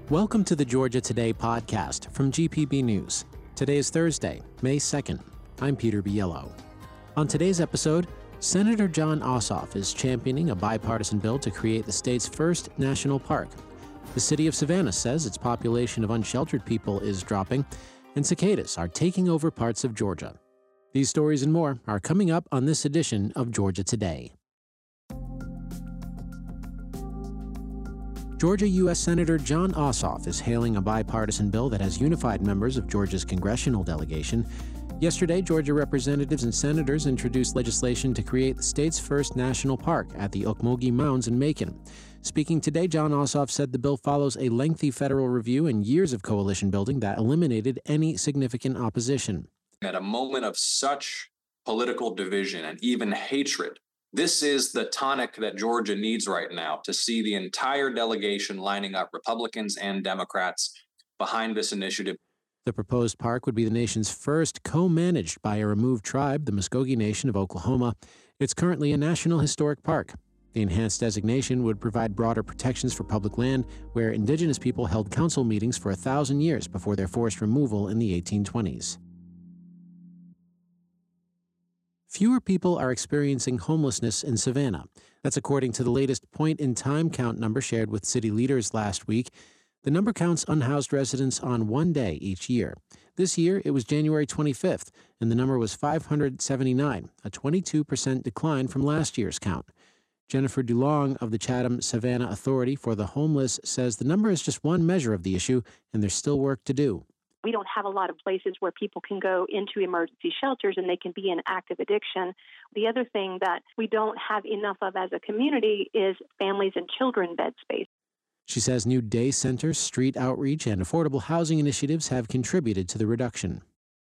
Welcome to the Georgia Today podcast from GPB News. Today is Thursday, May 2nd. I'm Peter Biello. On today's episode, Senator Jon Ossoff is championing a bipartisan bill to create the state's first national park. The city of Savannah says its population of unsheltered people is dropping, and cicadas are taking over parts of Georgia. These stories and more are coming up on this edition of Georgia Today. Georgia U.S. Senator Jon Ossoff is hailing a bipartisan bill that has unified members of Georgia's congressional delegation. Yesterday, Georgia representatives and senators introduced legislation to create the state's first national park at the Ocmulgee Mounds in Macon. Speaking today, Jon Ossoff said the bill follows a lengthy federal review and years of coalition building that eliminated any significant opposition. At a moment of such political division and even hatred, this is the tonic that Georgia needs right now to see the entire delegation lining up, Republicans and Democrats, behind this initiative. The proposed park would be the nation's first co-managed by a removed tribe, the Muskogee Nation of Oklahoma. It's currently a National Historic Park. The enhanced designation would provide broader protections for public land, where indigenous people held council meetings for 1,000 years before their forced removal in the 1820s. Fewer people are experiencing homelessness in Savannah. That's according to the latest point-in-time count number shared with city leaders last week. The number counts unhoused residents on one day each year. This year, it was January 25th, and the number was 579, a 22% decline from last year's count. Jennifer DeLong of the Chatham-Savannah Authority for the Homeless says the number is just one measure of the issue, and there's still work to do. We don't have a lot of places where people can go into emergency shelters and they can be in active addiction. The other thing that we don't have enough of as a community is families and children bed space. She says new day centers, street outreach, and affordable housing initiatives have contributed to the reduction.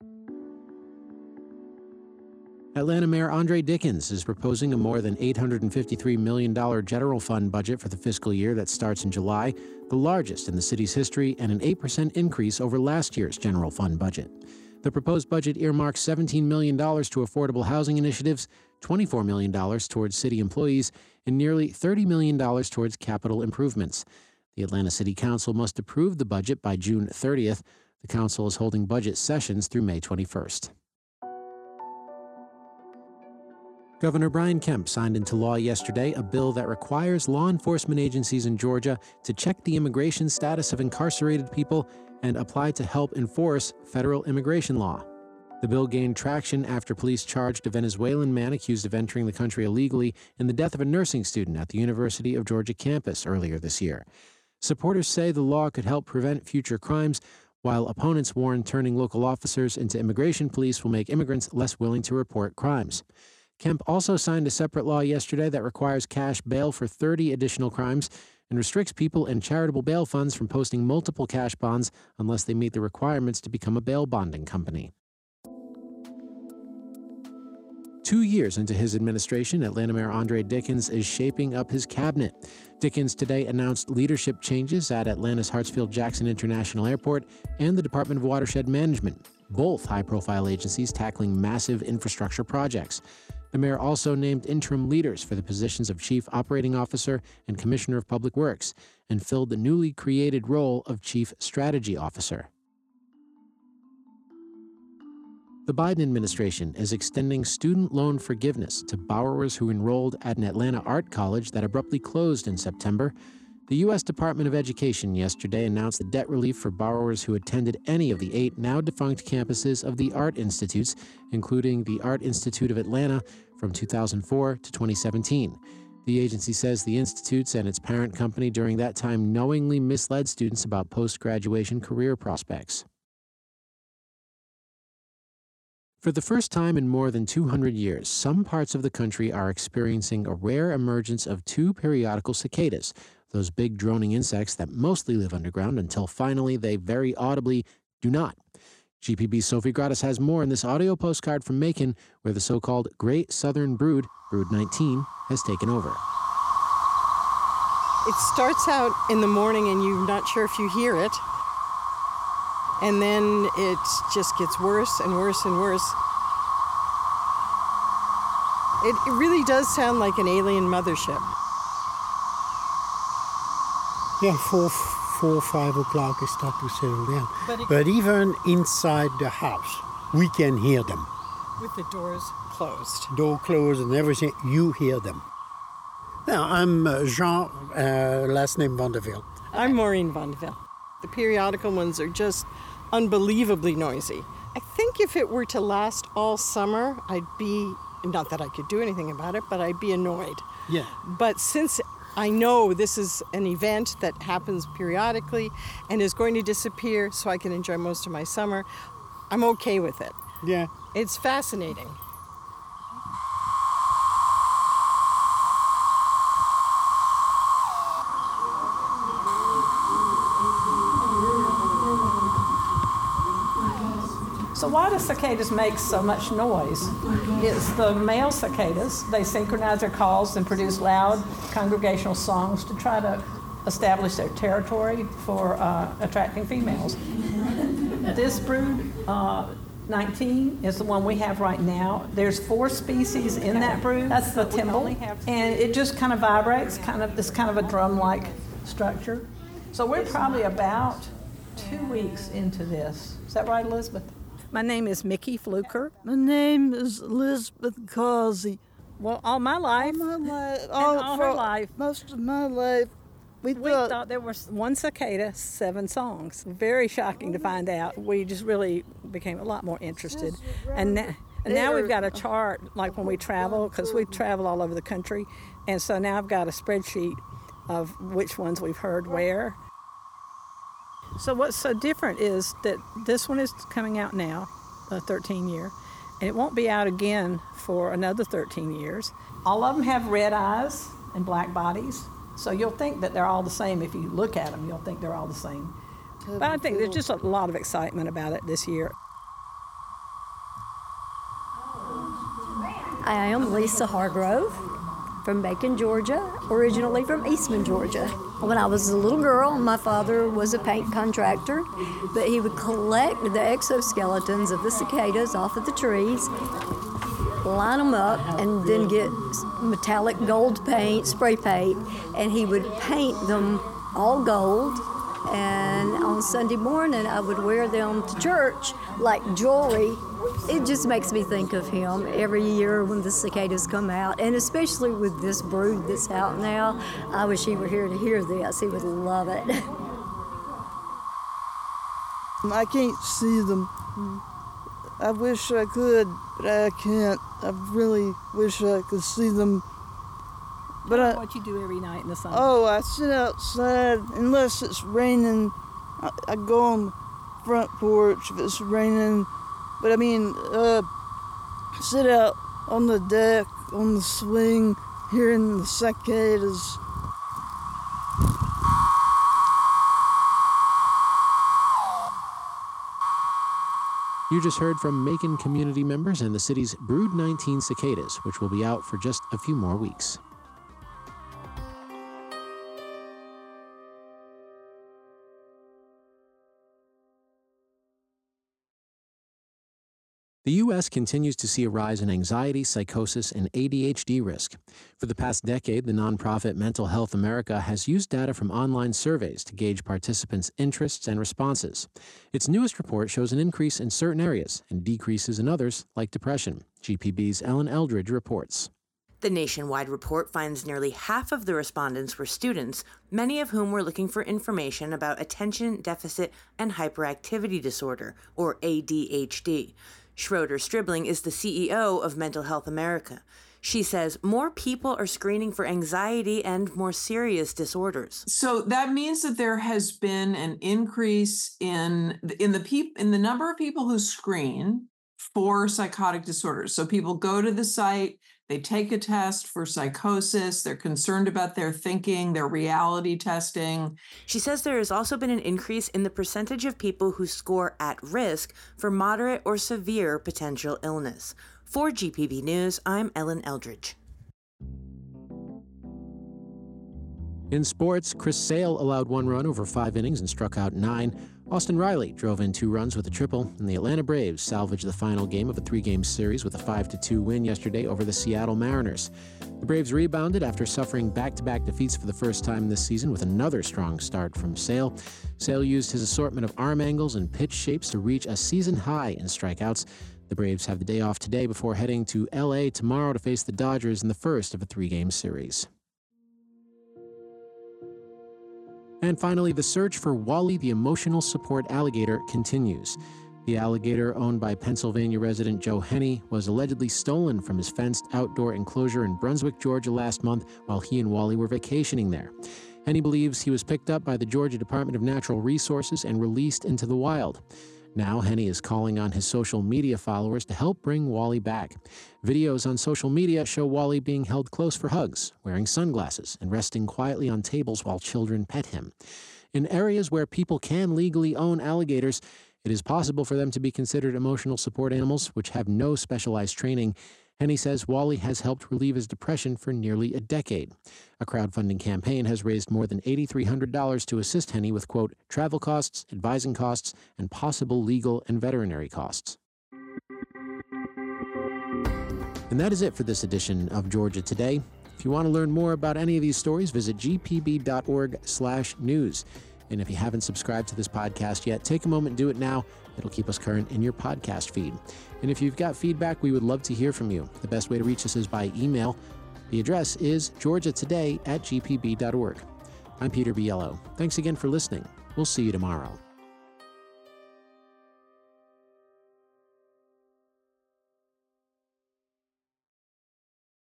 Atlanta Mayor Andre Dickens is proposing a more than $853 million general fund budget for the fiscal year that starts in July, the largest in the city's history and an 8% increase over last year's general fund budget. The proposed budget earmarks $17 million to affordable housing initiatives, $24 million towards city employees, and nearly $30 million towards capital improvements. The Atlanta City Council must approve the budget by June 30th. The council is holding budget sessions through May 21st. Governor Brian Kemp signed into law yesterday a bill that requires law enforcement agencies in Georgia to check the immigration status of incarcerated people and apply to help enforce federal immigration law. The bill gained traction after police charged a Venezuelan man accused of entering the country illegally in the death of a nursing student at the University of Georgia campus earlier this year. Supporters say the law could help prevent future crimes, while opponents warn turning local officers into immigration police will make immigrants less willing to report crimes. Kemp also signed a separate law yesterday that requires cash bail for 30 additional crimes and restricts people and charitable bail funds from posting multiple cash bonds unless they meet the requirements to become a bail bonding company. 2 years into his administration, Atlanta Mayor Andre Dickens is shaping up his cabinet. Dickens today announced leadership changes at Atlanta's Hartsfield-Jackson International Airport and the Department of Watershed Management, both high-profile agencies tackling massive infrastructure projects. The mayor also named interim leaders for the positions of Chief Operating Officer and Commissioner of Public Works and filled the newly created role of Chief Strategy Officer. The Biden administration is extending student loan forgiveness to borrowers who enrolled at an Atlanta art college that abruptly closed in September. The U.S. Department of Education yesterday announced the debt relief for borrowers who attended any of the 8 now-defunct campuses of the Art Institutes, including the Art Institute of Atlanta from 2004 to 2017. The agency says the institutes and its parent company during that time knowingly misled students about post-graduation career prospects. For the first time in more than 200 years, some parts of the country are experiencing a rare emergence of 2 periodical cicadas, those big droning insects that mostly live underground until finally they very audibly do not. GPB's Sophie Gratis has more in this audio postcard from Macon, where the so-called Great Southern Brood, Brood 19, has taken over. It starts out in the morning and you're not sure if you hear it. And then it just gets worse and worse and worse. It really does sound like an alien mothership. Yeah, 4, 5 o'clock, they start to settle down. But even inside the house, we can hear them. With the doors closed. Door closed and everything, you hear them. Now, I'm Jean, last name Vandeville. I'm Maureen Vandeville. The periodical ones are just unbelievably noisy. I think if it were to last all summer, I'd be, not that I could do anything about it, but I'd be annoyed. Yeah. But since I know this is an event that happens periodically and is going to disappear so I can enjoy most of my summer, I'm okay with it. Yeah. It's fascinating. So why do cicadas make so much noise? It's the male cicadas. They synchronize their calls and produce loud congregational songs to try to establish their territory for attracting females. This brood, 19, is the one we have right now. There's 4 species in that brood. That's the thimble. And it just kind of vibrates, it's kind of a drum-like structure. So we're probably about 2 weeks into this. Is that right, Elizabeth? My name is Mickey Fluker. My name is Elizabeth Causey. Well, all my life. All her life. Most of my life. We thought there was one cicada, 7 songs. Very shocking to find out. We just really became a lot more interested. And now we've got a chart, like when we travel, because we travel all over the country. And so now I've got a spreadsheet of which ones we've heard where. So what's so different is that this one is coming out now, a 13-year, and it won't be out again for another 13 years. All of them have red eyes and black bodies, so you'll think that they're all the same. If you look at them, you'll think they're all the same. But I think there's just a lot of excitement about it this year. I am Lisa Hargrove from Macon, Georgia, originally from Eastman, Georgia. When I was a little girl, my father was a paint contractor, but he would collect the exoskeletons of the cicadas off of the trees, line them up, and then get metallic gold paint, spray paint, and he would paint them all gold. And on Sunday morning, I would wear them to church like jewelry. It just makes me think of him every year when the cicadas come out, and especially with this brood that's out now. I wish he were here to hear this. He would love it. I can't see them. I wish I could, but I can't. I really wish I could see them. But what you do every night in the summer? Oh, I sit outside unless it's raining. I go on the front porch if it's raining. But I mean, sit out on the deck, on the swing, hearing the cicadas. You just heard from Macon community members and the city's Brood 19 cicadas, which will be out for just a few more weeks. The U.S. continues to see a rise in anxiety, psychosis, and ADHD risk. For the past decade, the nonprofit Mental Health America has used data from online surveys to gauge participants' interests and responses. Its newest report shows an increase in certain areas and decreases in others, like depression. GPB's Ellen Eldridge reports. The nationwide report finds nearly half of the respondents were students, many of whom were looking for information about attention deficit and hyperactivity disorder, or ADHD. Schroeder Stribling is the CEO of Mental Health America. She says more people are screening for anxiety and more serious disorders. So that means that there has been an increase in the number of people who screen for psychotic disorders. So people go to the site, they take a test for psychosis, they're concerned about their thinking, their reality testing. She says there has also been an increase in the percentage of people who score at risk for moderate or severe potential illness. For GPB News, I'm Ellen Eldridge. In sports, Chris Sale allowed 1 run over 5 innings and struck out 9. Austin Riley drove in 2 runs with a triple, and the Atlanta Braves salvaged the final game of a 3-game series with a 5-2 win yesterday over the Seattle Mariners. The Braves rebounded after suffering back-to-back defeats for the first time this season with another strong start from Sale. Sale used his assortment of arm angles and pitch shapes to reach a season high in strikeouts. The Braves have the day off today before heading to L.A. tomorrow to face the Dodgers in the first of a 3-game series. And finally, the search for Wally the emotional support alligator continues. The alligator, owned by Pennsylvania resident Joe Henney, was allegedly stolen from his fenced outdoor enclosure in Brunswick, Georgia last month while he and Wally were vacationing there. Henney believes he was picked up by the Georgia Department of Natural Resources and released into the wild. Now, Henney is calling on his social media followers to help bring Wally back. Videos on social media show Wally being held close for hugs, wearing sunglasses, and resting quietly on tables while children pet him. In areas where people can legally own alligators, it is possible for them to be considered emotional support animals, which have no specialized training. Henney says Wally has helped relieve his depression for nearly a decade. A crowdfunding campaign has raised more than $8,300 to assist Henney with, quote, travel costs, advising costs, and possible legal and veterinary costs. And that is it for this edition of Georgia Today. If you want to learn more about any of these stories, visit gpb.org/news. And if you haven't subscribed to this podcast yet, take a moment and do it now. It'll keep us current in your podcast feed. And if you've got feedback, we would love to hear from you. The best way to reach us is by email. The address is georgiatoday@gpb.org. I'm Peter Biello. Thanks again for listening. We'll see you tomorrow.